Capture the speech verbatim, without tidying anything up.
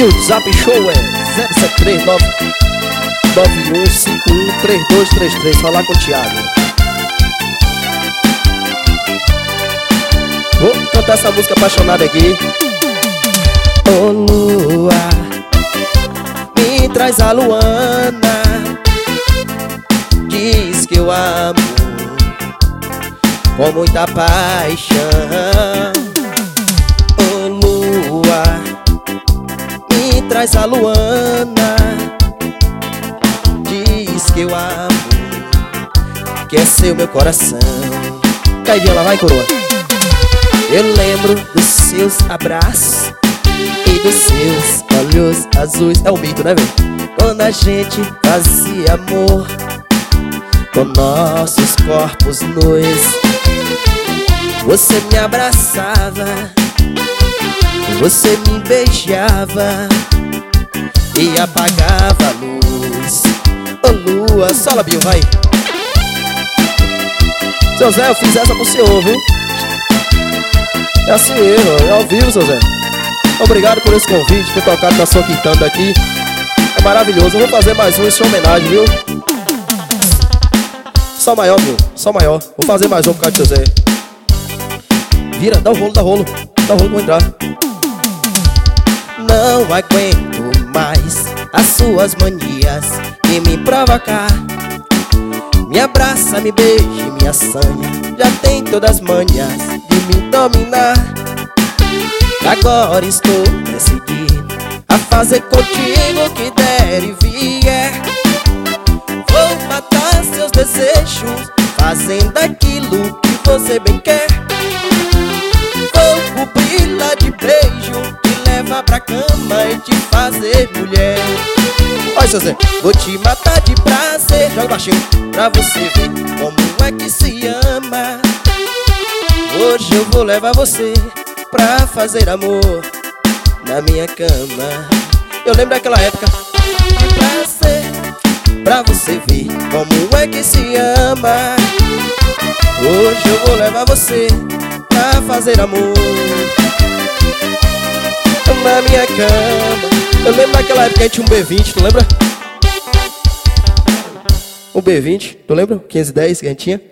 E o Zap Show é zero sete três nove nove um cinco um três dois três três. Falar com o Thiago. Vou cantar essa música apaixonada aqui. Ô lua, me traz a Luana, diz que eu amo com muita paixão. Ô lua, me traz a Luana, diz que eu amo, que é seu meu coração. Caidinha, lá vai, coroa. Eu lembro dos seus abraços e dos seus olhos azuis. É um mito, né, velho? Quando a gente fazia amor com nossos corpos nus, você me abraçava, você me beijava e apagava a luz. Ô lua, só Labinho, vai. Seu Zé, eu fiz essa pro senhor, viu? É assim mesmo, é ao vivo, seu Zé. Obrigado por esse convite, ter tocado na sua quitanda aqui. É maravilhoso, eu vou fazer mais um em sua homenagem, viu? Só maior, viu? Só maior. Vou fazer mais um por causa do seu Zé. Vira, dá o rolo, dá o rolo. Dá o rolo, vou entrar. Não aguento mais as suas manias de me provocar. Me abraça, me beija, me assanha. Já tem todas as manhas de me dominar. Agora estou decidido a fazer contigo o que der e vier. Vou matar seus desejos, fazendo aquilo que você bem quer. Vou cobri-la de beijo, te levar pra cama e te fazer mulher. Olha, seu Zé, vou te matar de prazer, joga baixinho, pra você ver como é que se ama. Hoje eu vou levar você pra fazer amor na minha cama. Eu lembro daquela época de prazer, pra você ver como é que se ama. Hoje eu vou levar você pra fazer amor na minha cama. Eu lembro daquela época que a gente tinha um B vinte, tu lembra? Um B vinte, tu lembra? quinhentos e dez que a gente tinha.